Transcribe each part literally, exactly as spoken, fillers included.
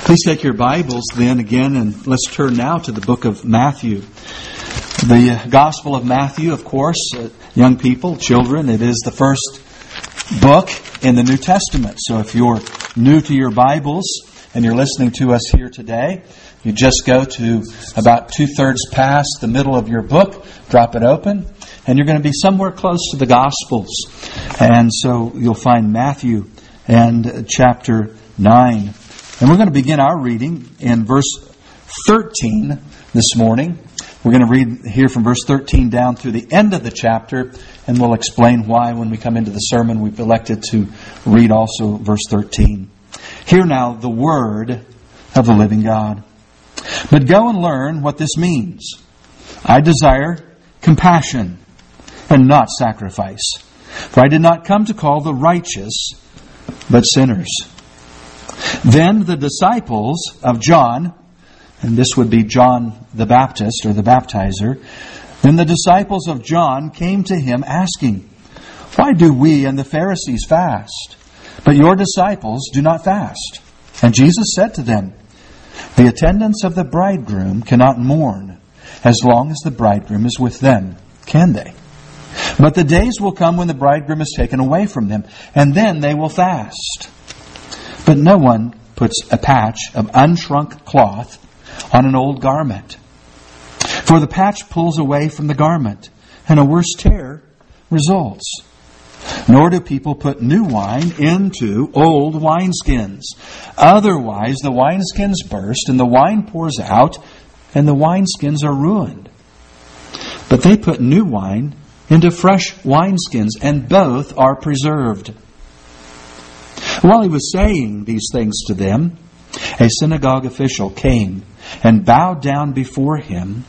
Please take your Bibles then again and let's turn now to the book of Matthew. The Gospel of Matthew, of course, uh, young people, children, it is the first book in the New Testament. So if you're new to your Bibles and you're listening to us here today, you just go to about two-thirds past the middle of your book, drop it open, and you're going to be somewhere close to the Gospels. And so you'll find Matthew and chapter nine. And we're going to begin our reading in verse thirteen this morning. We're going to read here from verse thirteen down through the end of the chapter, and we'll explain why when we come into the sermon we've elected to read also verse thirteen. Hear now the word of the living God. But go and learn what this means. I desire compassion and not sacrifice. For I did not come to call the righteous, but sinners. Then the disciples of John, and this would be John the Baptist or the baptizer, then the disciples of John came to him asking, Why do we and the Pharisees fast, but your disciples do not fast? And Jesus said to them, The attendants of the bridegroom cannot mourn as long as the bridegroom is with them, can they? But the days will come when the bridegroom is taken away from them, and then they will fast. But no one puts a patch of unshrunk cloth on an old garment. For the patch pulls away from the garment, and a worse tear results. Nor do people put new wine into old wineskins. Otherwise the wineskins burst, and the wine pours out, and the wineskins are ruined. But they put new wine into fresh wineskins, and both are preserved. While he was saying these things to them, a synagogue official came and bowed down before him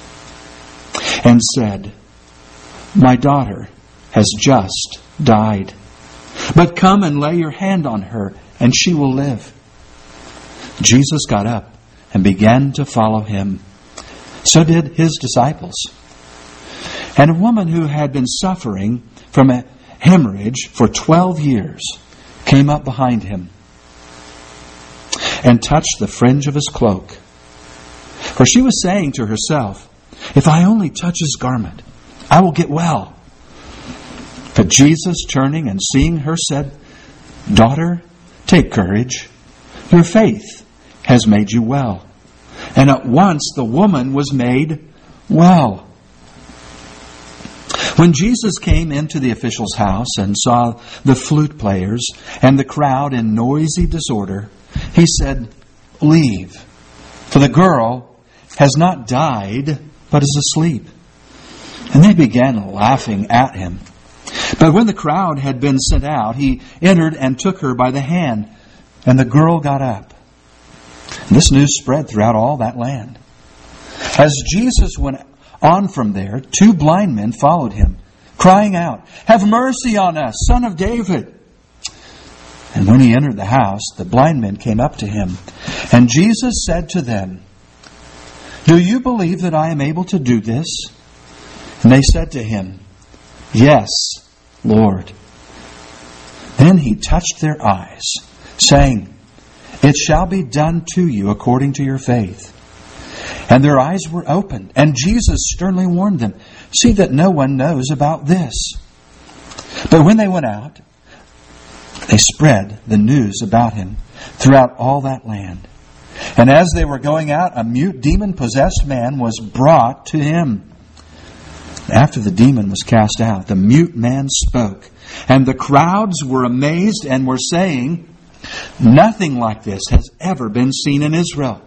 and said, My daughter has just died, but come and lay your hand on her, and she will live. Jesus got up and began to follow him. So did his disciples. And a woman who had been suffering from a hemorrhage for twelve years came up behind him and touched the fringe of his cloak. For she was saying to herself, If I only touch his garment, I will get well. But Jesus, turning and seeing her, said, Daughter, take courage. Your faith has made you well. And at once the woman was made well. When Jesus came into the official's house and saw the flute players and the crowd in noisy disorder, he said, Leave, for the girl has not died, but is asleep. And they began laughing at him. But when the crowd had been sent out, he entered and took her by the hand, and the girl got up. And this news spread throughout all that land. As Jesus went on from there, two blind men followed him, crying out, Have mercy on us, Son of David. And when he entered the house, the blind men came up to him. And Jesus said to them, Do you believe that I am able to do this? And they said to him, Yes, Lord. Then he touched their eyes, saying, It shall be done to you according to your faith. And their eyes were opened, and Jesus sternly warned them, See that no one knows about this. But when they went out, they spread the news about him throughout all that land. And as they were going out, a mute demon-possessed man was brought to him. After the demon was cast out, the mute man spoke, and the crowds were amazed and were saying, Nothing like this has ever been seen in Israel.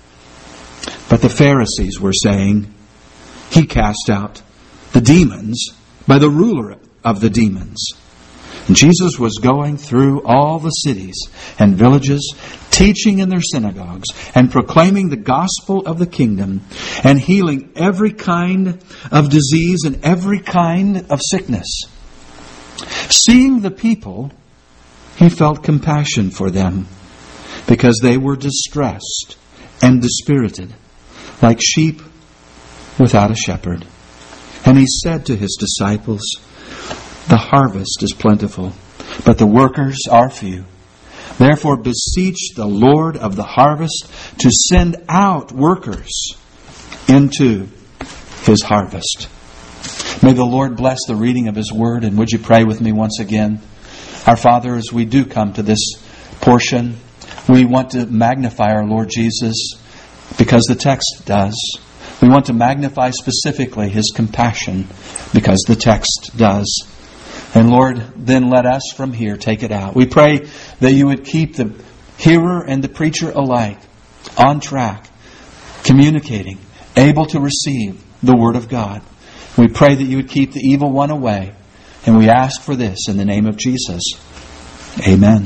But the Pharisees were saying, He cast out the demons by the ruler of the demons. And Jesus was going through all the cities and villages, teaching in their synagogues and proclaiming the gospel of the kingdom and healing every kind of disease and every kind of sickness. Seeing the people, he felt compassion for them because they were distressed and dispirited, like sheep without a shepherd. And he said to his disciples, The harvest is plentiful, but the workers are few. Therefore beseech the Lord of the harvest to send out workers into His harvest. May the Lord bless the reading of His Word, and would you pray with me once again? Our Father, as we do come to this portion, we want to magnify our Lord Jesus because the text does. We want to magnify specifically His compassion because the text does. And Lord, then let us from here take it out. We pray that you would keep the hearer and the preacher alike on track, communicating, able to receive the Word of God. We pray that you would keep the evil one away. And we ask for this in the name of Jesus. Amen.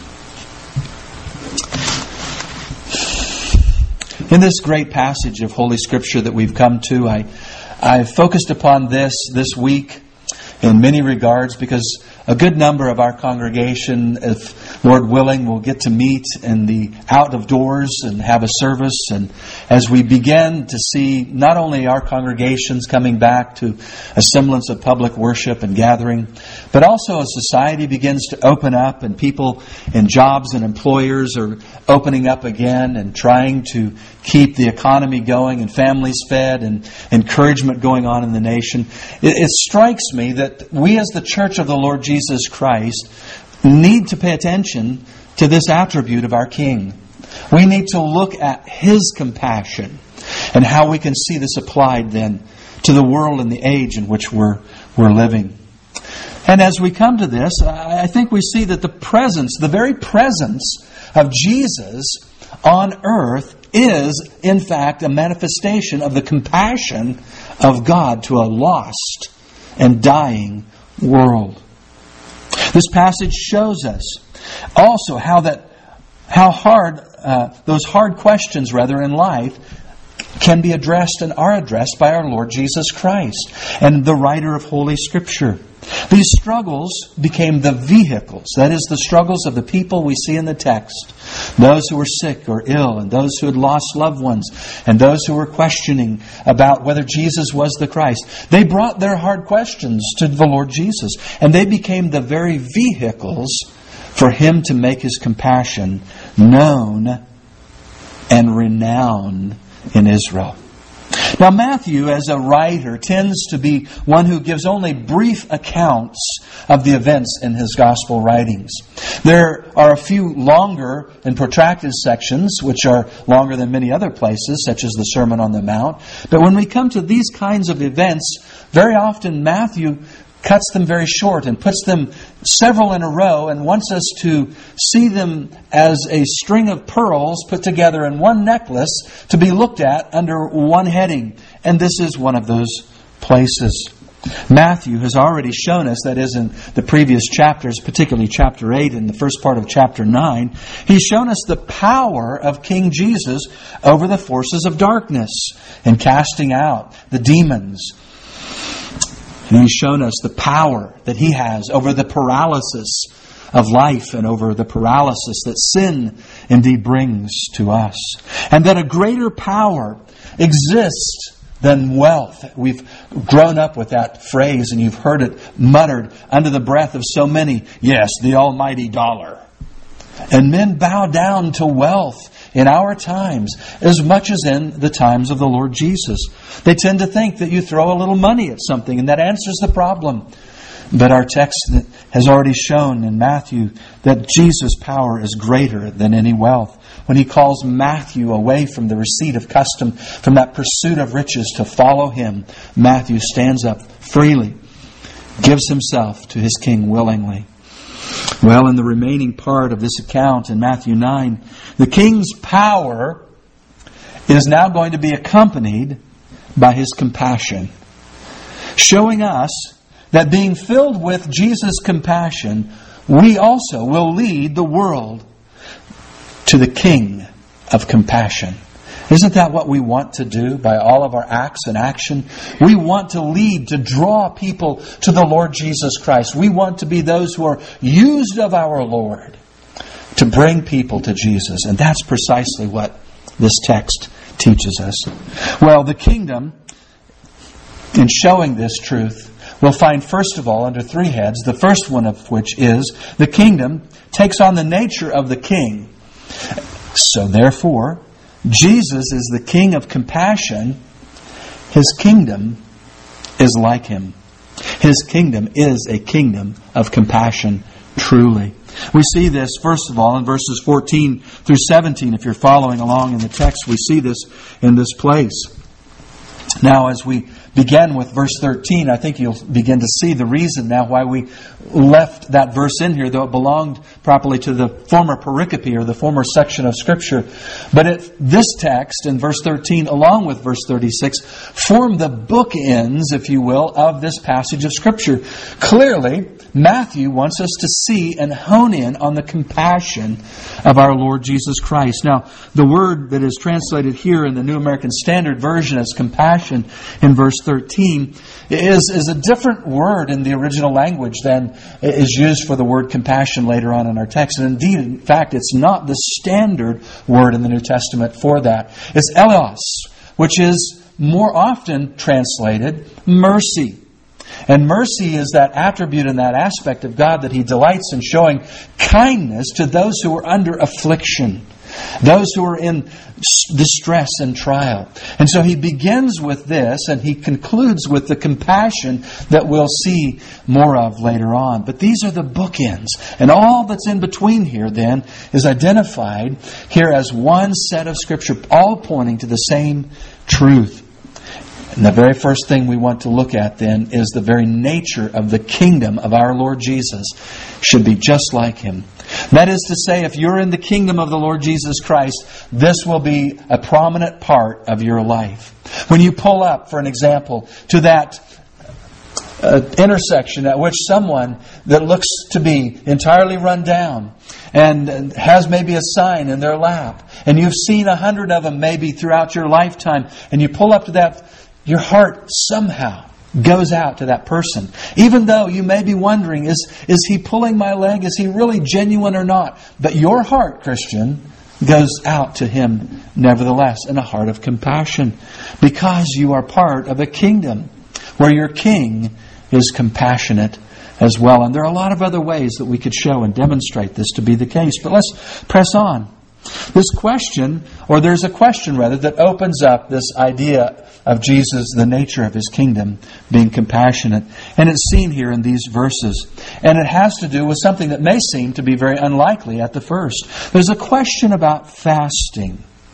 In this great passage of Holy Scripture that we've come to, I, I've focused upon this this week in many regards because a good number of our congregation, if Lord willing, will get to meet in the out of doors and have a service. And as we begin to see not only our congregations coming back to a semblance of public worship and gathering, but also as society begins to open up and people in jobs and employers are opening up again and trying to keep the economy going and families fed and encouragement going on in the nation, it, it strikes me that we as the Church of the Lord Jesus Christ need to pay attention to this attribute of our King. We need to look at His compassion and how we can see this applied then to the world and the age in which we're, we're living. And as we come to this, I think we see that the presence, the very presence of Jesus on earth is, in fact, a manifestation of the compassion of God to a lost and dying world. This passage shows us also how that how hard uh, those hard questions, rather, in life can be addressed and are addressed by our Lord Jesus Christ and the writer of Holy Scripture. These struggles became the vehicles, that is, the struggles of the people we see in the text. Those who were sick or ill, and those who had lost loved ones, and those who were questioning about whether Jesus was the Christ. They brought their hard questions to the Lord Jesus, and they became the very vehicles for Him to make His compassion known and renowned in Israel. Now, Matthew, as a writer, tends to be one who gives only brief accounts of the events in his gospel writings. There are a few longer and protracted sections, which are longer than many other places, such as the Sermon on the Mount. But when we come to these kinds of events, very often Matthew cuts them very short and puts them several in a row and wants us to see them as a string of pearls put together in one necklace to be looked at under one heading. And this is one of those places. Matthew has already shown us, that is in the previous chapters, particularly chapter eight and the first part of chapter nine, he's shown us the power of King Jesus over the forces of darkness and casting out the demons. And He's shown us the power that He has over the paralysis of life and over the paralysis that sin indeed brings to us. And that a greater power exists than wealth. We've grown up with that phrase and you've heard it muttered under the breath of so many. Yes, the almighty dollar. And men bow down to wealth in our times as much as in the times of the Lord Jesus. They tend to think that you throw a little money at something and that answers the problem. But our text has already shown in Matthew that Jesus' power is greater than any wealth. When He calls Matthew away from the receipt of custom, from that pursuit of riches to follow Him, Matthew stands up freely, gives himself to his King willingly. Well, in the remaining part of this account in Matthew nine, the King's power is now going to be accompanied by His compassion, showing us that being filled with Jesus' compassion, we also will lead the world to the King of compassion. Isn't that what we want to do by all of our acts and action? We want to lead, to draw people to the Lord Jesus Christ. We want to be those who are used of our Lord to bring people to Jesus. And that's precisely what this text teaches us. Well, the kingdom, in showing this truth, we'll find first of all under three heads, the first one of which is the kingdom takes on the nature of the king. So therefore, Jesus is the King of compassion. His kingdom is like Him. His kingdom is a kingdom of compassion, truly. We see this, first of all, in verses fourteen through seventeen. If you're following along in the text, we see this in this place. Now, as we begin with verse thirteen, I think you'll begin to see the reason now why we left that verse in here, though it belonged properly to the former pericope or the former section of Scripture. But it, this text in verse thirteen, along with verse thirty-six, form the bookends, if you will, of this passage of Scripture. Clearly, Matthew wants us to see and hone in on the compassion of our Lord Jesus Christ. Now, the word that is translated here in the New American Standard Version as compassion in verse thirteen is, is a different word in the original language than is used for the word compassion later on in our text. And indeed, in fact, it's not the standard word in the New Testament for that. It's eleos, which is more often translated mercy. And mercy is that attribute and that aspect of God that He delights in showing kindness to those who are under affliction, those who are in distress and trial. And so He begins with this and He concludes with the compassion that we'll see more of later on. But these are the bookends. And all that's in between here then is identified here as one set of Scripture, all pointing to the same truth. And the very first thing we want to look at then is the very nature of the kingdom of our Lord Jesus should be just like Him. That is to say, if you're in the kingdom of the Lord Jesus Christ, this will be a prominent part of your life. When you pull up, for an example, to that uh, intersection at which someone that looks to be entirely run down and has maybe a sign in their lap, and you've seen a hundred of them maybe throughout your lifetime, and you pull up to that, your heart somehow goes out to that person. Even though you may be wondering, is, is he pulling my leg? Is he really genuine or not? But your heart, Christian, goes out to him nevertheless in a heart of compassion, because you are part of a kingdom where your king is compassionate as well. And there are a lot of other ways that we could show and demonstrate this to be the case. But let's press on. This question, or there's a question rather, that opens up this idea of Jesus, the nature of His kingdom, being compassionate. And it's seen here in these verses. And it has to do with something that may seem to be very unlikely at the first. There's a question about fasting.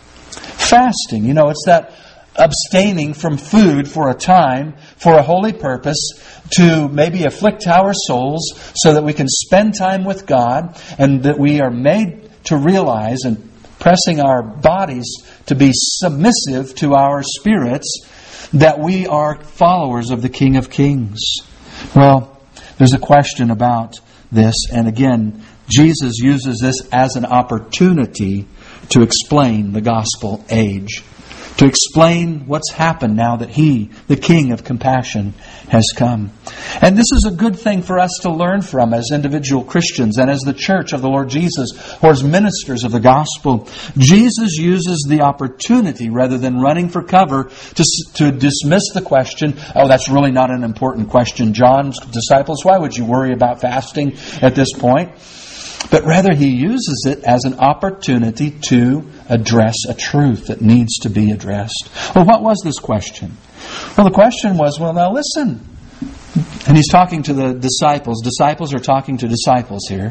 Fasting, you know, it's that abstaining from food for a time, for a holy purpose, to maybe afflict our souls so that we can spend time with God, and that we are made to realize, and pressing our bodies to be submissive to our spirits, that we are followers of the King of Kings. Well, there's a question about this, and again, Jesus uses this as an opportunity to explain the gospel age, to explain what's happened now that He, the King of compassion, has come. And this is a good thing for us to learn from as individual Christians and as the church of the Lord Jesus, or as ministers of the gospel. Jesus uses the opportunity, rather than running for cover, to, to dismiss the question, oh, that's really not an important question, John's disciples, why would you worry about fasting at this point? But rather He uses it as an opportunity to address a truth that needs to be addressed. Well, what was this question? Well, the question was, well, now listen. And He's talking to the disciples. Disciples are talking to disciples here.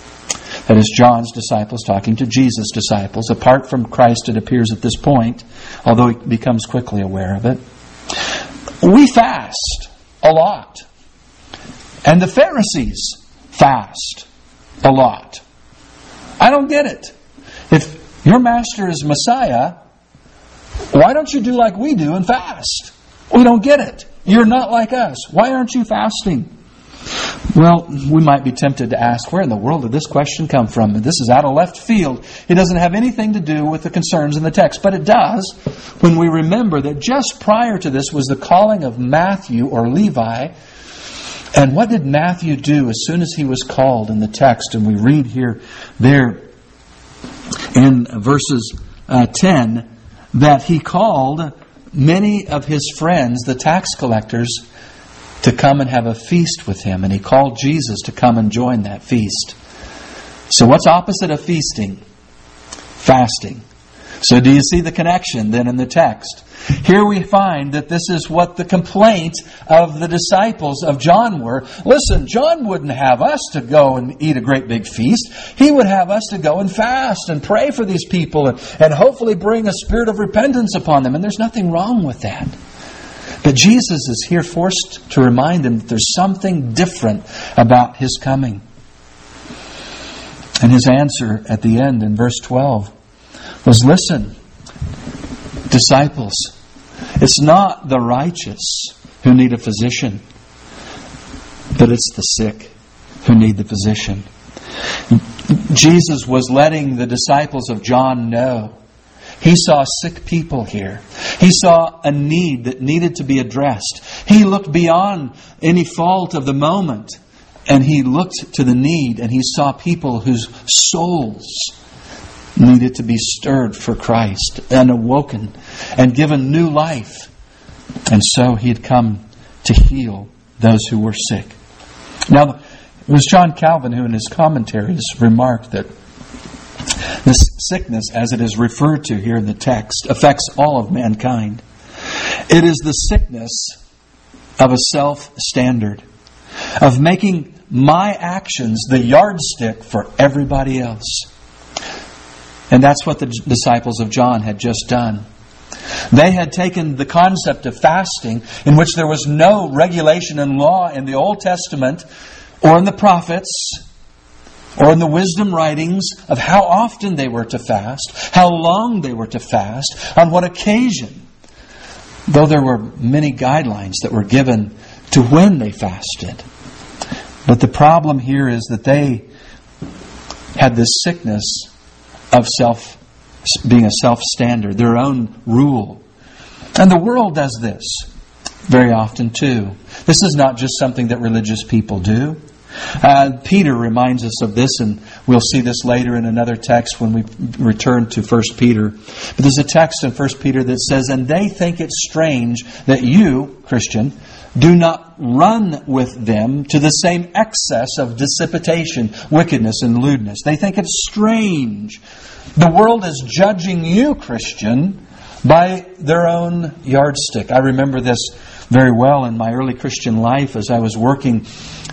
That is, John's disciples talking to Jesus' disciples. Apart from Christ, it appears at this point, although He becomes quickly aware of it. We fast a lot. And the Pharisees fast a lot. I don't get it. If your master is Messiah, why don't you do like we do and fast? We don't get it. You're not like us. Why aren't you fasting? Well, we might be tempted to ask, where in the world did this question come from? This is out of left field. It doesn't have anything to do with the concerns in the text. But it does when we remember that just prior to this was the calling of Matthew or Levi. And what did Matthew do as soon as he was called in the text? And we read here, there in verses uh, ten, that he called many of his friends, the tax collectors, to come and have a feast with him. And he called Jesus to come and join that feast. So what's opposite of feasting? Fasting. So do you see the connection then in the text? Here we find that this is what the complaint of the disciples of John were. Listen, John wouldn't have us to go and eat a great big feast. He would have us to go and fast and pray for these people and, and hopefully bring a spirit of repentance upon them. And there's nothing wrong with that. But Jesus is here forced to remind them that there's something different about His coming. And His answer at the end in verse twelve was, listen, disciples, it's not the righteous who need a physician, but it's the sick who need the physician. Jesus was letting the disciples of John know He saw sick people here. He saw a need that needed to be addressed. He looked beyond any fault of the moment, and He looked to the need, and He saw people whose souls needed to be stirred for Christ and awoken and given new life. And so He had come to heal those who were sick. Now, it was John Calvin who in his commentaries remarked that this sickness, as it is referred to here in the text, affects all of mankind. It is the sickness of a self-standard, of making my actions the yardstick for everybody else. And that's what the disciples of John had just done. They had taken the concept of fasting, in which there was no regulation and law in the Old Testament or in the prophets or in the wisdom writings of how often they were to fast, how long they were to fast, on what occasion. Though there were many guidelines that were given to when they fasted. But the problem here is that they had this sickness of self, being a self-standard, their own rule. And the world does this very often too. This is not just something that religious people do. Uh, Peter reminds us of this, and we'll see this later in another text when we return to First Peter. But there's a text in First Peter that says, "And they think it strange that you, Christian, do not run with them to the same excess of dissipation, wickedness, and lewdness." They think it's strange. The world is judging you, Christian, by their own yardstick. I remember this very well in my early Christian life as I was working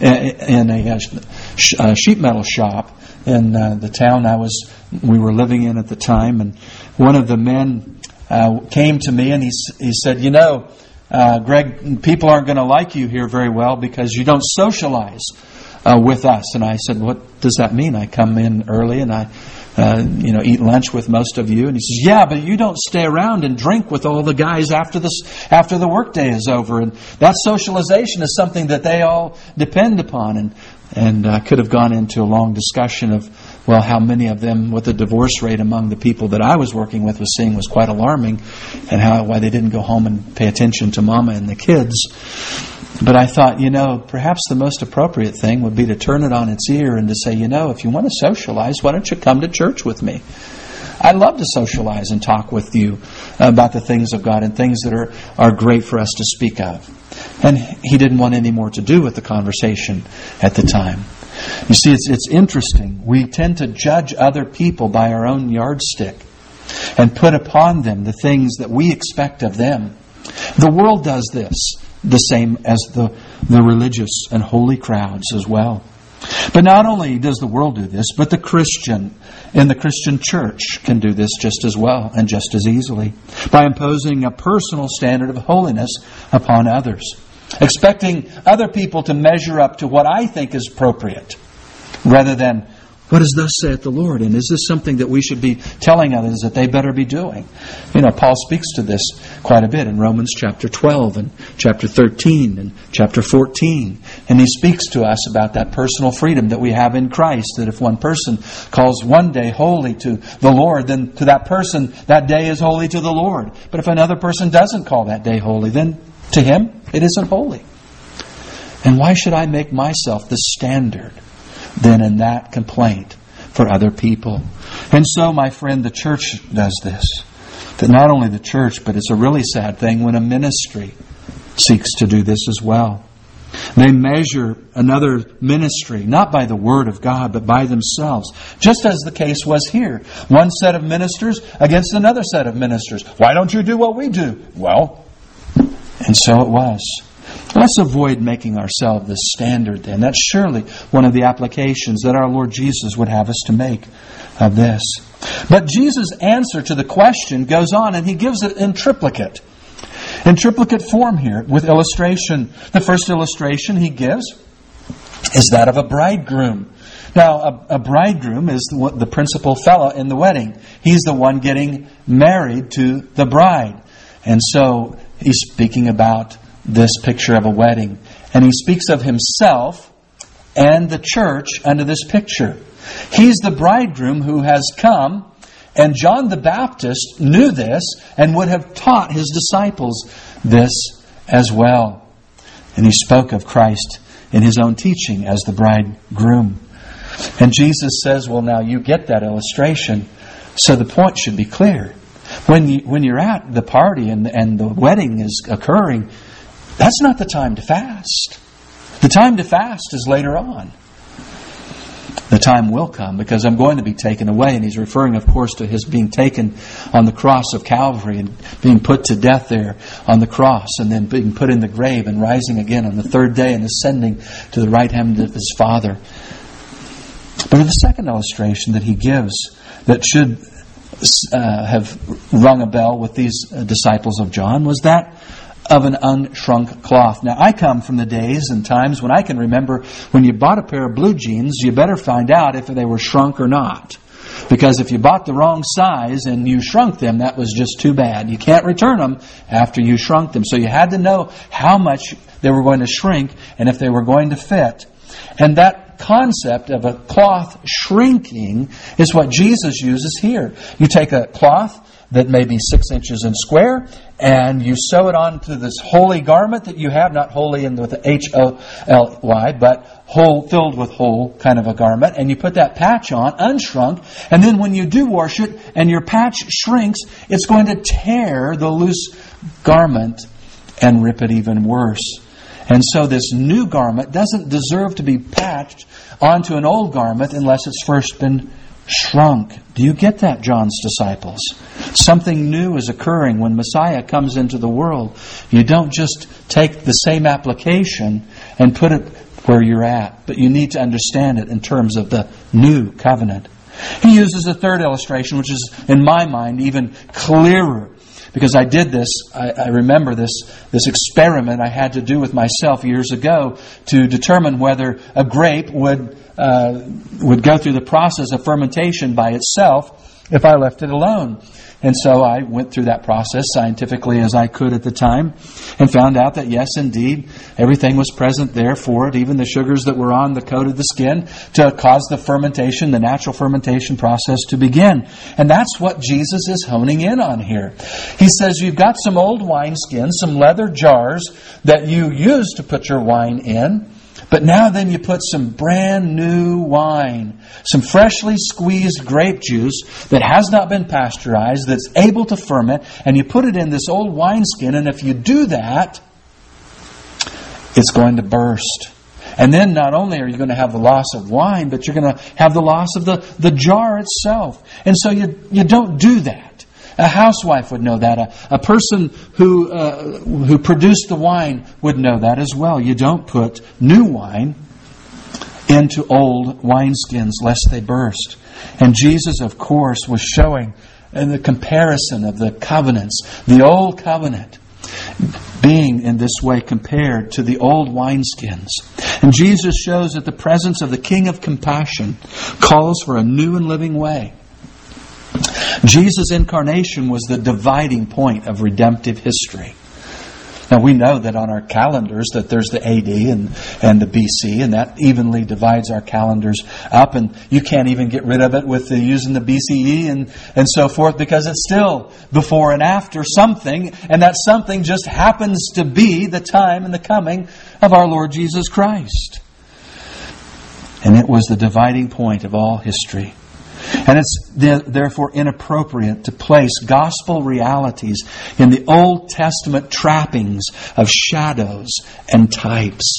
in a sheet metal shop in the town I was we were living in at the time. And one of the men uh, came to me and he he said, "You know, uh, Greg, people aren't going to like you here very well because you don't socialize uh, with us." And I said, "What does that mean? I come in early and I Uh, you know, eat lunch with most of you." And he says, "Yeah, but you don't stay around and drink with all the guys after this after the workday is over." And that socialization is something that they all depend upon. And and I uh, could have gone into a long discussion of, well, how many of them, what the divorce rate among the people that I was working with was seeing was quite alarming, and how why they didn't go home and pay attention to Mama and the kids. But I thought, you know, perhaps the most appropriate thing would be to turn it on its ear and to say, you know, if you want to socialize, why don't you come to church with me? I'd love to socialize and talk with you about the things of God and things that are, are great for us to speak of. And he didn't want any more to do with the conversation at the time. You see, it's, it's interesting. We tend to judge other people by our own yardstick and put upon them the things that we expect of them. The world does this. The same as the, the religious and holy crowds as well. But not only does the world do this, but the Christian in the Christian church can do this just as well and just as easily by imposing a personal standard of holiness upon others, expecting other people to measure up to what I think is appropriate rather than what does thus saith the Lord? And is this something that we should be telling others that they better be doing? You know, Paul speaks to this quite a bit in Romans chapter twelve and chapter thirteen and chapter fourteen. And he speaks to us about that personal freedom that we have in Christ. That if one person calls one day holy to the Lord, then to that person that day is holy to the Lord. But if another person doesn't call that day holy, then to him it isn't holy. And why should I make myself the standard then in that complaint for other people? And so, my friend, the church does this. That not only the church, but it's a really sad thing when a ministry seeks to do this as well. They measure another ministry, not by the Word of God, but by themselves. Just as the case was here. One set of ministers against another set of ministers. Why don't you do what we do? Well, and so it was. Let's avoid making ourselves the standard then. That's surely one of the applications that our Lord Jesus would have us to make of this. But Jesus' answer to the question goes on, and He gives it in triplicate. In triplicate form here, with illustration. The first illustration He gives is that of a bridegroom. Now, a, a bridegroom is the, the principal fellow in the wedding. He's the one getting married to the bride. And so, He's speaking about this picture of a wedding. And He speaks of Himself and the church under this picture. He's the bridegroom who has come, and John the Baptist knew this and would have taught his disciples this as well. And he spoke of Christ in His own teaching as the bridegroom. And Jesus says, well, now you get that illustration, so the point should be clear. When, you, when you're at the party and, and the wedding is occurring, that's not the time to fast. The time to fast is later on. The time will come because I'm going to be taken away. And He's referring, of course, to His being taken on the cross of Calvary and being put to death there on the cross and then being put in the grave and rising again on the third day and ascending to the right hand of His Father. But the second illustration that He gives that should uh, have rung a bell with these uh, disciples of John was that of an unshrunk cloth. Now, I come from the days and times when I can remember when you bought a pair of blue jeans, you better find out if they were shrunk or not. Because if you bought the wrong size and you shrunk them, that was just too bad. You can't return them after you shrunk them. So you had to know how much they were going to shrink and if they were going to fit. And that concept of a cloth shrinking is what Jesus uses here. You take a cloth that may be six inches in square, and you sew it onto this holy garment that you have, not holy in with the H O L Y, but whole, filled with whole kind of a garment, and you put that patch on, unshrunk, and then when you do wash it and your patch shrinks, it's going to tear the loose garment and rip it even worse. And so this new garment doesn't deserve to be patched onto an old garment unless it's first been shrunk. Do you get that, John's disciples? Something new is occurring when Messiah comes into the world. You don't just take the same application and put it where you're at, but you need to understand it in terms of the new covenant. He uses a third illustration, which is, in my mind, even clearer. Because I did this, I, I remember this, this experiment I had to do with myself years ago to determine whether a grape would uh, would go through the process of fermentation by itself if I left it alone. And so I went through that process scientifically as I could at the time and found out that yes, indeed, everything was present there for it, even the sugars that were on the coat of the skin to cause the fermentation, the natural fermentation process to begin. And that's what Jesus is honing in on here. He says you've got some old wineskins, some leather jars that you used to put your wine in. But now then you put some brand new wine, some freshly squeezed grape juice that has not been pasteurized, that's able to ferment, and you put it in this old wineskin, and if you do that, it's going to burst. And then not only are you going to have the loss of wine, but you're going to have the loss of the, the jar itself. And so you, you don't do that. A housewife would know that. A, a person who uh, who produced the wine would know that as well. You don't put new wine into old wineskins lest they burst. And Jesus, of course, was showing in the comparison of the covenants, the old covenant being in this way compared to the old wineskins. And Jesus shows that the presence of the King of Compassion calls for a new and living way. Jesus' incarnation was the dividing point of redemptive history. Now we know that on our calendars that there's the A D and, and the B C, and that evenly divides our calendars up, and you can't even get rid of it with the, using the B C E and, and so forth, because it's still before and after something, and that something just happens to be the time and the coming of our Lord Jesus Christ. And it was the dividing point of all history. And it's therefore inappropriate to place gospel realities in the Old Testament trappings of shadows and types.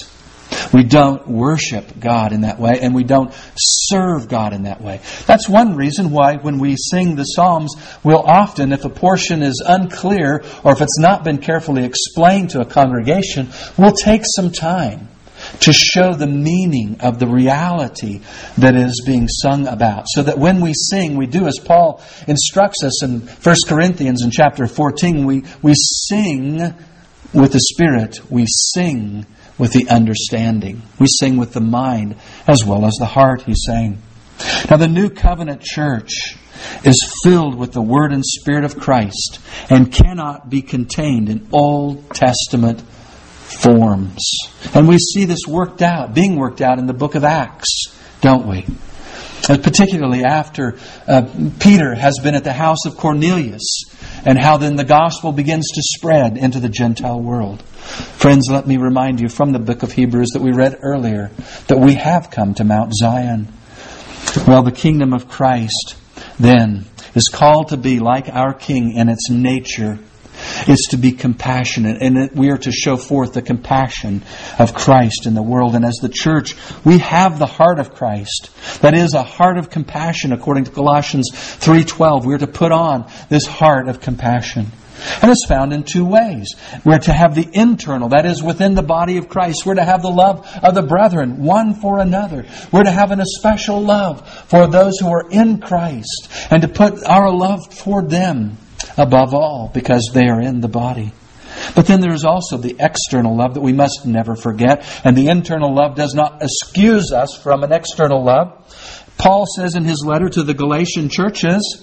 We don't worship God in that way, and we don't serve God in that way. That's one reason why when we sing the Psalms, we'll often, if a portion is unclear or if it's not been carefully explained to a congregation, we'll take some time to show the meaning of the reality that is being sung about. So that when we sing, we do as Paul instructs us in First Corinthians in chapter fourteen, we, we sing with the Spirit, we sing with the understanding. We sing with the mind as well as the heart, he's saying. Now the New Covenant church is filled with the Word and Spirit of Christ and cannot be contained in Old Testament forms. And we see this worked out, being worked out in the book of Acts, don't we? Particularly after uh, Peter has been at the house of Cornelius, and how then the gospel begins to spread into the Gentile world. Friends, let me remind you from the book of Hebrews that we read earlier that we have come to Mount Zion. Well, the kingdom of Christ then is called to be like our King in its nature. It's to be compassionate, and we are to show forth the compassion of Christ in the world. And as the church, we have the heart of Christ. That is, a heart of compassion, according to Colossians three twelve. We are to put on this heart of compassion. And it's found in two ways. We're to have the internal, that is, within the body of Christ. We're to have the love of the brethren, one for another. We're to have an especial love for those who are in Christ, and to put our love toward them above all, because they are in the body. But then there is also the external love that we must never forget. And the internal love does not excuse us from an external love. Paul says in his letter to the Galatian churches,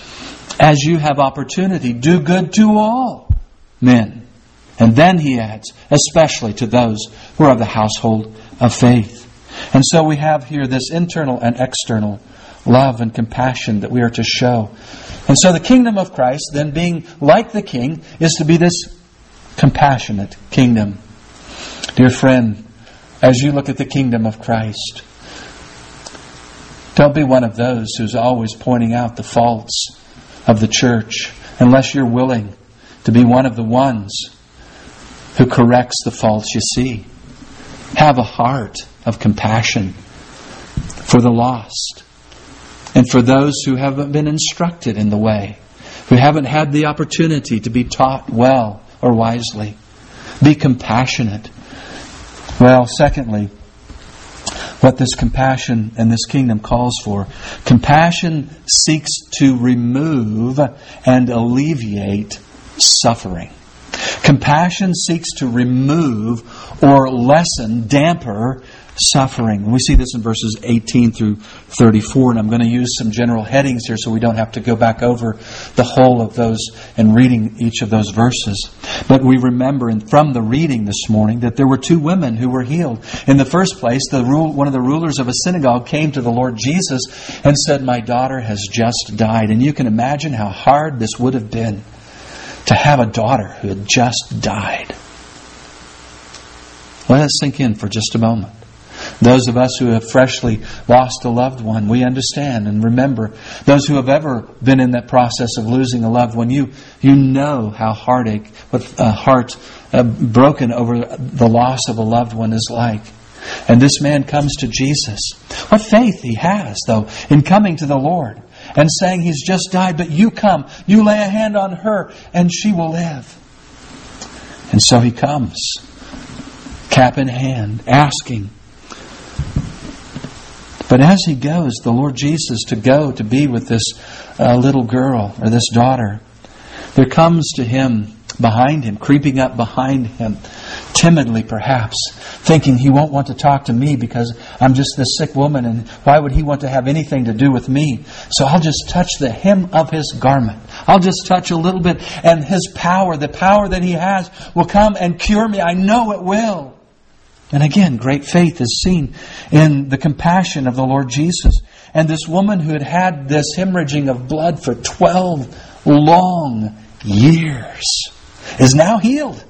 as you have opportunity, do good to all men. And then he adds, especially to those who are of the household of faith. And so we have here this internal and external love and compassion that we are to show. And so the kingdom of Christ, then being like the King, is to be this compassionate kingdom. Dear friend, as you look at the kingdom of Christ, don't be one of those who's always pointing out the faults of the church, unless you're willing to be one of the ones who corrects the faults you see. Have a heart of compassion for the lost, and for those who haven't been instructed in the way, who haven't had the opportunity to be taught well or wisely. Be compassionate. Well, secondly, what this compassion and this kingdom calls for. Compassion seeks to remove and alleviate suffering. Compassion seeks to remove or lessen, damper suffering. We see this in verses eighteen through thirty-four, and I'm going to use some general headings here so we don't have to go back over the whole of those and reading each of those verses. But we remember in, from the reading this morning that there were two women who were healed. In the first place, the rule, one of the rulers of a synagogue came to the Lord Jesus and said, "My daughter has just died." And you can imagine how hard this would have been to have a daughter who had just died. Let us sink in for just a moment. Those of us who have freshly lost a loved one, we understand and remember. Those who have ever been in that process of losing a loved one, you you know how heartache, what a heart uh, broken over the loss of a loved one is like. And this man comes to Jesus. What faith he has, though, in coming to the Lord and saying, "He's just died, but you come, you lay a hand on her, and she will live." And so he comes, cap in hand, asking. But as he goes, the Lord Jesus, to go to be with this uh, little girl or this daughter, there comes to him, behind him, creeping up behind him, timidly perhaps, thinking he won't want to talk to me because I'm just this sick woman, and why would he want to have anything to do with me? So I'll just touch the hem of his garment. I'll just touch a little bit, and his power, the power that he has, will come and cure me. I know it will. And again, great faith is seen in the compassion of the Lord Jesus. And this woman who had had this hemorrhaging of blood for twelve long years is now healed.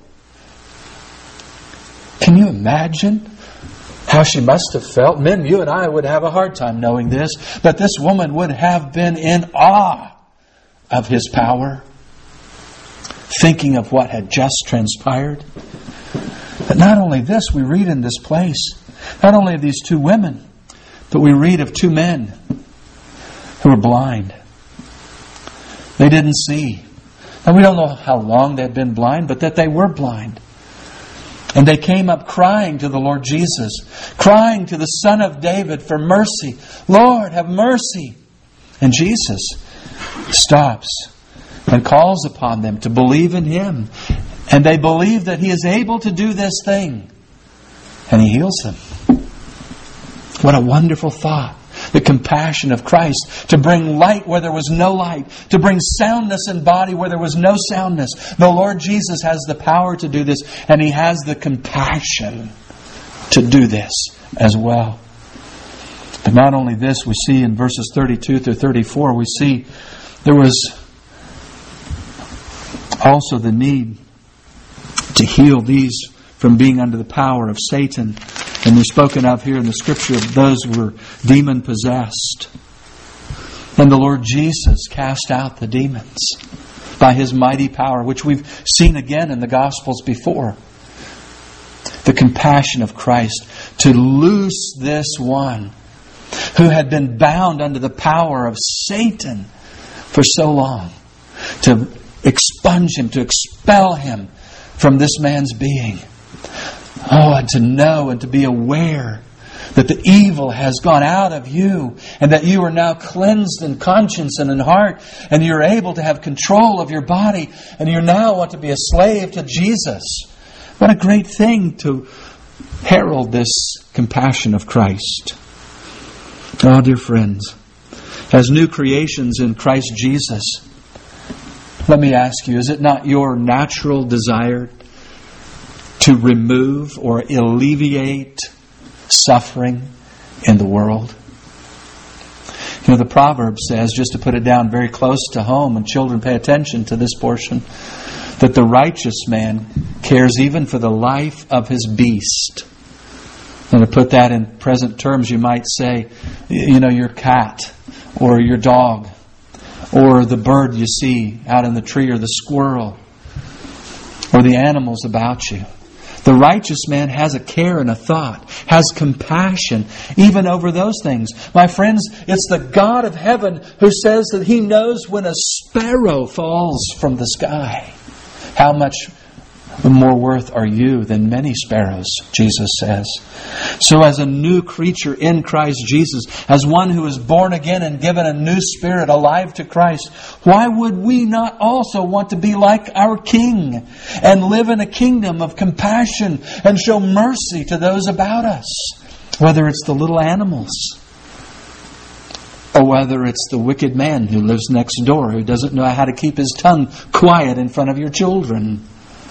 Can you imagine how she must have felt? Men, you and I would have a hard time knowing this, but this woman would have been in awe of his power, thinking of what had just transpired. But not only this, we read in this place, not only of these two women, but we read of two men who were blind. They didn't see. And we don't know how long they'd been blind, but that they were blind. And they came up crying to the Lord Jesus, crying to the Son of David for mercy. Lord, have mercy. And Jesus stops and calls upon them to believe in Him. And they believe that He is able to do this thing. And He heals them. What a wonderful thought. The compassion of Christ to bring light where there was no light, to bring soundness in body where there was no soundness. The Lord Jesus has the power to do this, and He has the compassion to do this as well. But not only this, we see in verses thirty-two through thirty-four, we see there was also the need to heal these from being under the power of Satan. And they're spoken of here in the Scripture of those who were demon-possessed. And the Lord Jesus cast out the demons by His mighty power, which we've seen again in the Gospels before. The compassion of Christ to loose this one who had been bound under the power of Satan for so long, to expunge him, to expel him from this man's being. Oh, and to know and to be aware that the evil has gone out of you and that you are now cleansed in conscience and in heart, and you're able to have control of your body, and you now want to be a slave to Jesus. What a great thing to herald this compassion of Christ. Oh, dear friends, as new creations in Christ Jesus, let me ask you, is it not your natural desire to remove or alleviate suffering in the world? You know, the proverb says, just to put it down very close to home, and children pay attention to this portion, that the righteous man cares even for the life of his beast. And to put that in present terms, you might say, you know, your cat or your dog or the bird you see out in the tree or the squirrel or the animals about you. The righteous man has a care and a thought, has compassion even over those things. My friends, it's the God of heaven who says that He knows when a sparrow falls from the sky. How much more worth are you than many sparrows, Jesus says. So as a new creature in Christ Jesus, as one who is born again and given a new spirit, alive to Christ, why would we not also want to be like our King and live in a kingdom of compassion and show mercy to those about us? Whether it's the little animals or whether it's the wicked man who lives next door who doesn't know how to keep his tongue quiet in front of your children.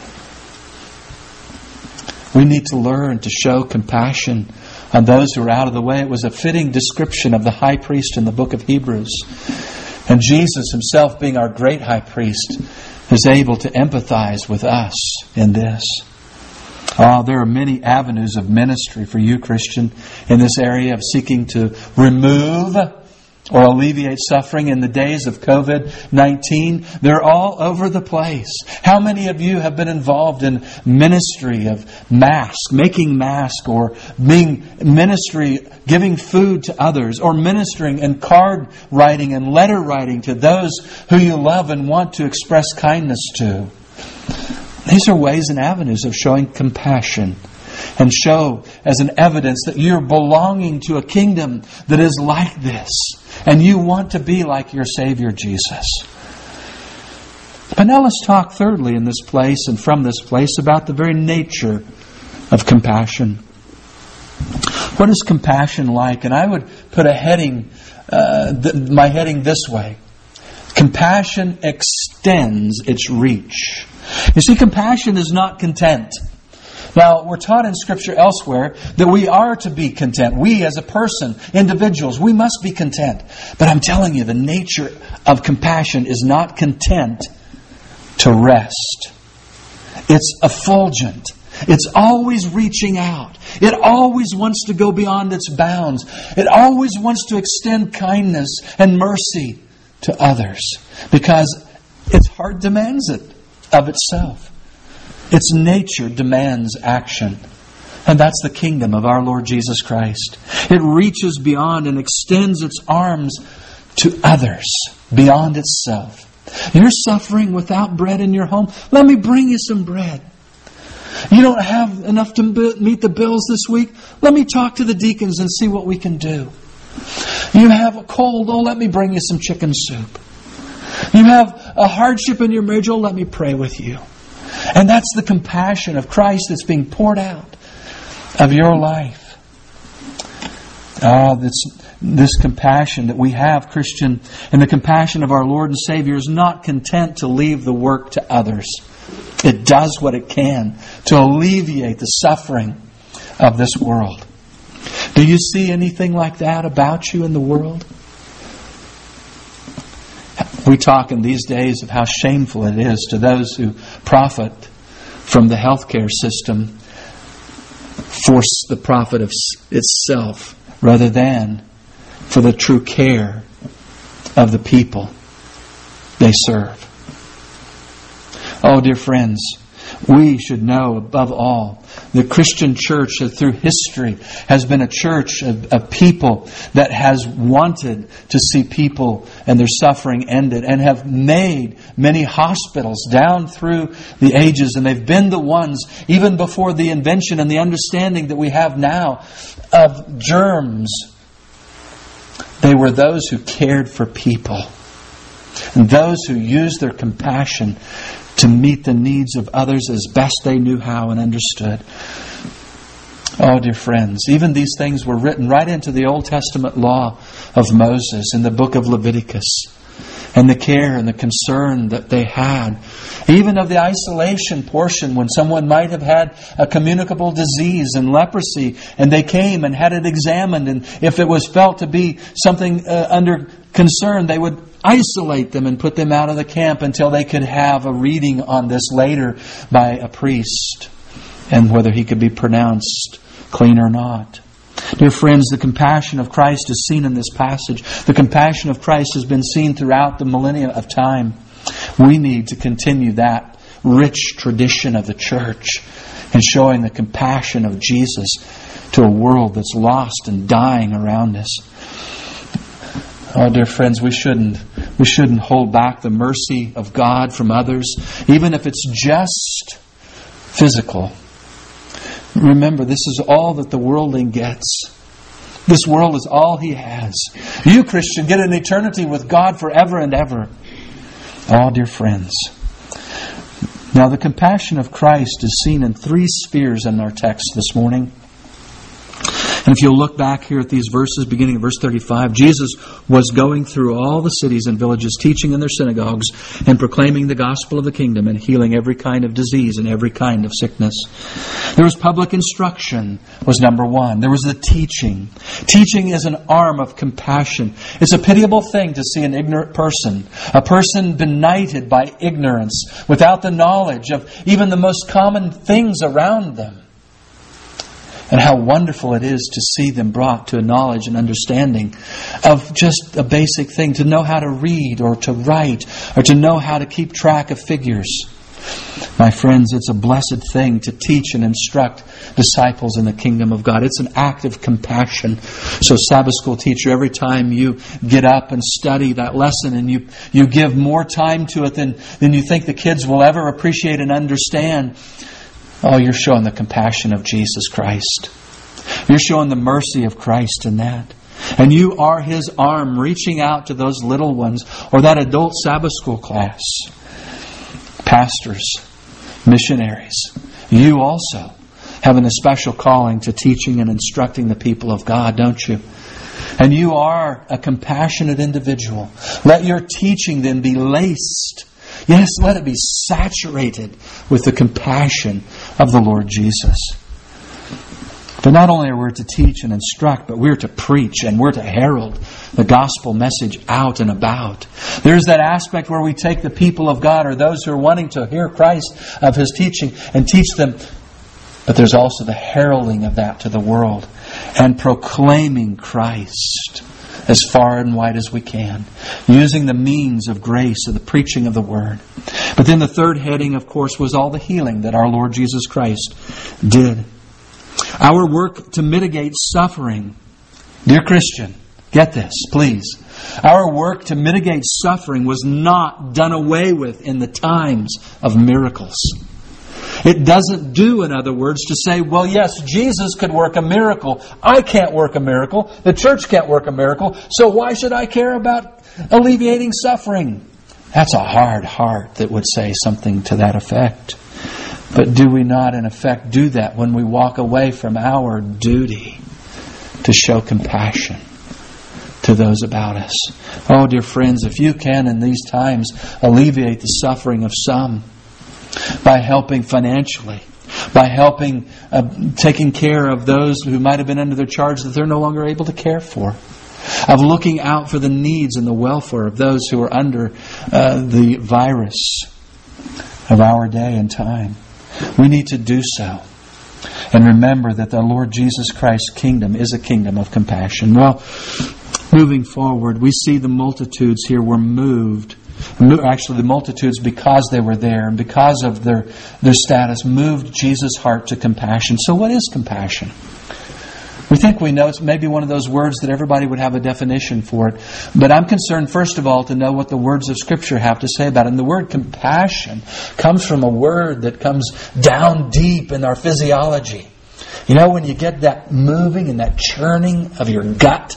We need to learn to show compassion on those who are out of the way. It was a fitting description of the high priest in the book of Hebrews. And Jesus Himself, being our great high priest, is able to empathize with us in this. Oh, there are many avenues of ministry for you, Christian, in this area of seeking to remove or alleviate suffering in the days of covid nineteen. They're all over the place. How many of you have been involved in ministry of masks, making masks, or being ministry, giving food to others, or ministering and card writing and letter writing to those who you love and want to express kindness to? These are ways and avenues of showing compassion and show as an evidence that you're belonging to a kingdom that is like this. And you want to be like your Savior Jesus. But now let's talk thirdly in this place and from this place about the very nature of compassion. What is compassion like? And I would put a heading, uh, th- my heading this way. Compassion extends its reach. You see, compassion is not content. Now, we're taught in Scripture elsewhere that we are to be content. We as a person, individuals, we must be content. But I'm telling you, the nature of compassion is not content to rest. It's effulgent. It's always reaching out. It always wants to go beyond its bounds. It always wants to extend kindness and mercy to others because its heart demands it of itself. Its nature demands action. And that's the kingdom of our Lord Jesus Christ. It reaches beyond and extends its arms to others, beyond itself. You're suffering without bread in your home? Let me bring you some bread. You don't have enough to meet the bills this week? Let me talk to the deacons and see what we can do. You have a cold? Oh, let me bring you some chicken soup. You have a hardship in your marriage? Oh, let me pray with you. And that's the compassion of Christ that's being poured out of your life. Ah, this, this compassion that we have, Christian, and the compassion of our Lord and Savior is not content to leave the work to others. It does what it can to alleviate the suffering of this world. Do you see anything like that about you in the world? We talk in these days of how shameful it is to those who profit from the healthcare system for the profit of itself rather than for the true care of the people they serve. Oh, dear friends, we should know above all the Christian church that through history has been a church of, of people that has wanted to see people and their suffering ended and have made many hospitals down through the ages. And they've been the ones, even before the invention and the understanding that we have now of germs, they were those who cared for people and those who used their compassion to meet the needs of others as best they knew how and understood. Oh, dear friends, even these things were written right into the Old Testament law of Moses in the book of Leviticus. And the care and the concern that they had. Even of the isolation portion when someone might have had a communicable disease and leprosy and they came and had it examined, and if it was felt to be something uh, under concern, they would isolate them and put them out of the camp until they could have a reading on this later by a priest and whether he could be pronounced clean or not. Dear friends, the compassion of Christ is seen in this passage. The compassion of Christ has been seen throughout the millennia of time. We need to continue that rich tradition of the church in showing the compassion of Jesus to a world that's lost and dying around us. Oh, dear friends, we shouldn't we shouldn't hold back the mercy of God from others, even if it's just physical. Remember, this is all that the worldling gets. This world is all he has. You, Christian, get an eternity with God forever and ever. Oh, dear friends. Now, the compassion of Christ is seen in three spheres in our text this morning. And if you'll look back here at these verses, beginning at verse thirty-five, Jesus was going through all the cities and villages, teaching in their synagogues and proclaiming the gospel of the kingdom and healing every kind of disease and every kind of sickness. There was public instruction, was number one. There was the teaching. Teaching is an arm of compassion. It's a pitiable thing to see an ignorant person, a person benighted by ignorance, without the knowledge of even the most common things around them. And how wonderful it is to see them brought to a knowledge and understanding of just a basic thing, to know how to read or to write or to know how to keep track of figures. My friends, it's a blessed thing to teach and instruct disciples in the kingdom of God. It's an act of compassion. So, Sabbath school teacher, every time you get up and study that lesson and you, you give more time to it than, than you think the kids will ever appreciate and understand, oh, you're showing the compassion of Jesus Christ. You're showing the mercy of Christ in that. And you are His arm reaching out to those little ones or that adult Sabbath school class. Pastors, missionaries, you also have an especial calling to teaching and instructing the people of God, don't you? And you are a compassionate individual. Let your teaching then be laced, yes, let it be saturated with the compassion of the Lord Jesus. But not only are we to teach and instruct, but we're to preach and we're to herald the gospel message out and about. There's that aspect where we take the people of God or those who are wanting to hear Christ of His teaching and teach them. But there's also the heralding of that to the world and proclaiming Christ. as far and wide as we can, using the means of grace of the preaching of the Word. But then the third heading, of course, was all the healing that our Lord Jesus Christ did. Our work to mitigate suffering. Dear Christian, get this, please. Our work to mitigate suffering was not done away with in the times of miracles. It doesn't do, in other words, to say, well, yes, Jesus could work a miracle. I can't work a miracle. The church can't work a miracle. So why should I care about alleviating suffering? That's a hard heart that would say something to that effect. But do we not, in effect, do that when we walk away from our duty to show compassion to those about us? Oh, dear friends, if you can in these times alleviate the suffering of some by helping financially, by helping, uh, taking care of those who might have been under their charge that they're no longer able to care for, of looking out for the needs and the welfare of those who are under uh, the virus of our day and time, we need to do so. And remember that the Lord Jesus Christ's kingdom is a kingdom of compassion. Well, moving forward, we see the multitudes here were moved. Actually, the multitudes, because they were there and because of their, their status, moved Jesus' heart to compassion. So what is compassion? We think we know it's maybe one of those words that everybody would have a definition for it. But I'm concerned, first of all, to know what the words of Scripture have to say about it. And the word compassion comes from a word that comes down deep in our physiology. You know, when you get that moving and that churning of your gut,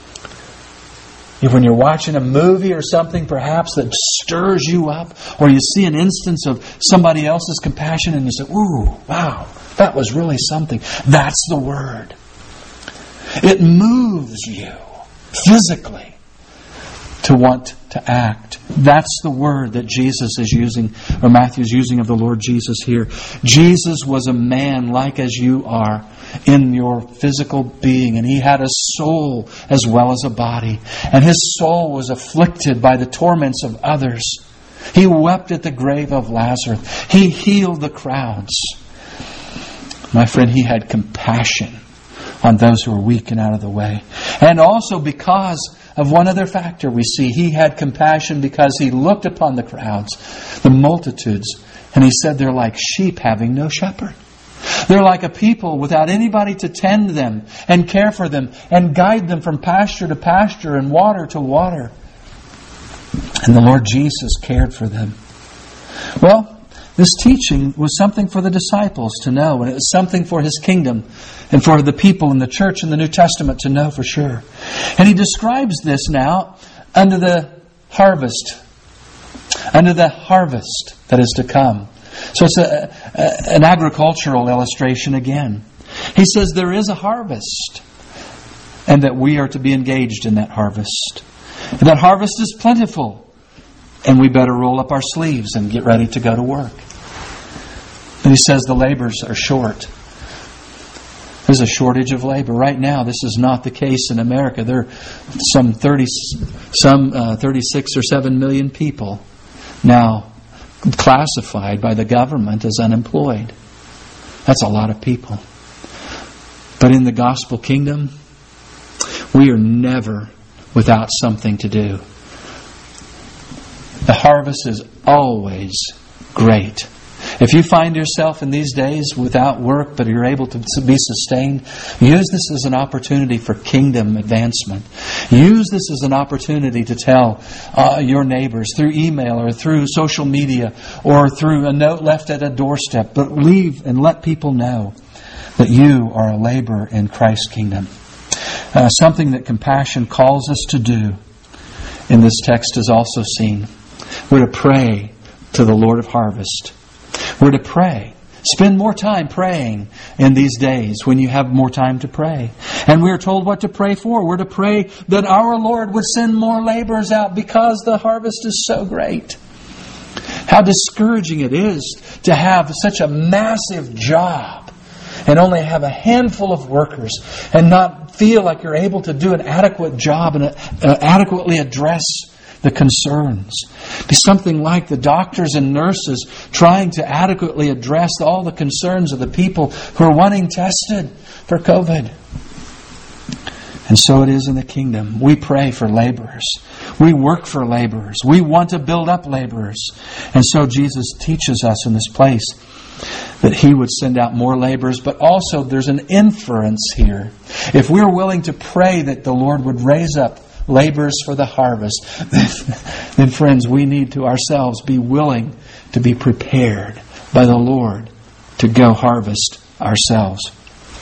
when you're watching a movie or something perhaps that stirs you up, or you see an instance of somebody else's compassion and you say, ooh, wow, that was really something. That's the word. It moves you physically to want to act. That's the word that Jesus is using, or Matthew's using of the Lord Jesus here. Jesus was a man like as you are in your physical being, and He had a soul as well as a body. And His soul was afflicted by the torments of others. He wept at the grave of Lazarus. He healed the crowds. My friend, He had compassion on those who were weak and out of the way. And also because of one other factor we see, He had compassion because He looked upon the crowds, the multitudes, and He said they're like sheep having no shepherd. They're like a people without anybody to tend them and care for them and guide them from pasture to pasture and water to water. And the Lord Jesus cared for them. Well, this teaching was something for the disciples to know, and it was something for His kingdom and for the people in the church in the New Testament to know for sure. And He describes this now under the harvest, under the harvest that is to come. So it's a, a, an agricultural illustration again. He says there is a harvest, and that we are to be engaged in that harvest. And that harvest is plentiful, and we better roll up our sleeves and get ready to go to work. And He says the labors are short. There's a shortage of labor. Right now, this is not the case in America. There are some thirty, some uh, thirty-six or seven million people now classified by the government as unemployed. That's a lot of people. But in the gospel kingdom, we are never without something to do. The harvest is always great. If you find yourself in these days without work, but you're able to be sustained, use this as an opportunity for kingdom advancement. Use this as an opportunity to tell uh, your neighbors through email or through social media or through a note left at a doorstep. But leave and let people know that you are a laborer in Christ's kingdom. Uh, something that compassion calls us to do in this text is also seen. We're to pray to the Lord of harvest. We're to pray. Spend more time praying in these days when you have more time to pray. And we're told what to pray for. We're to pray that our Lord would send more laborers out because the harvest is so great. How discouraging it is to have such a massive job and only have a handful of workers and not feel like you're able to do an adequate job and uh, adequately address the concerns. Be something like the doctors and nurses trying to adequately address all the concerns of the people who are wanting tested for COVID. And so it is in the kingdom. We pray for laborers. We work for laborers. We want to build up laborers. And so Jesus teaches us in this place that He would send out more laborers, but also there's an inference here. If we're willing to pray that the Lord would raise up laborers for the harvest, then, then friends, we need to ourselves be willing to be prepared by the Lord to go harvest ourselves.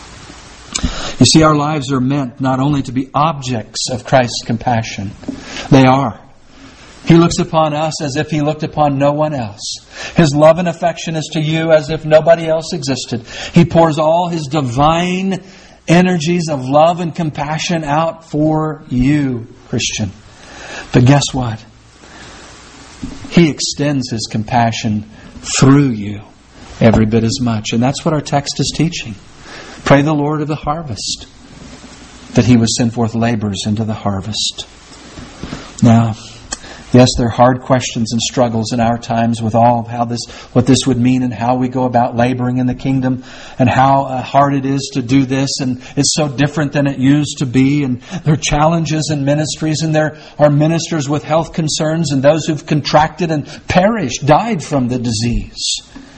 You see, our lives are meant not only to be objects of Christ's compassion. They are. He looks upon us as if He looked upon no one else. His love and affection is to you as if nobody else existed. He pours all His divine energies of love and compassion out for you, Christian. But guess what? He extends His compassion through you every bit as much. And that's what our text is teaching. Pray the Lord of the harvest that He would send forth laborers into the harvest. Now, yes, there are hard questions and struggles in our times with all of how this, what this would mean and how we go about laboring in the kingdom and how uh, hard it is to do this, and it's so different than it used to be, and there are challenges in ministries, and there are ministers with health concerns and those who've contracted and perished, died from the disease.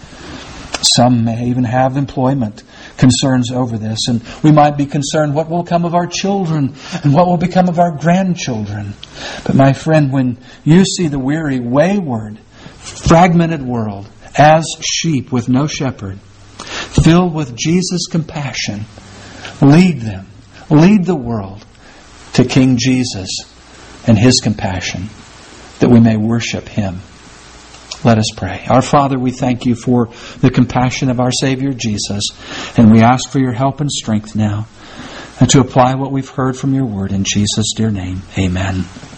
Some may even have employment concerns over this, and we might be concerned what will come of our children and what will become of our grandchildren. But my friend, when you see the weary, wayward, fragmented world as sheep with no shepherd, filled with Jesus' compassion, lead them, lead the world to King Jesus and His compassion, that we may worship Him. Let us pray. Our Father, we thank You for the compassion of our Savior Jesus, and we ask for Your help and strength now, and to apply what we've heard from Your Word in Jesus' dear name. Amen.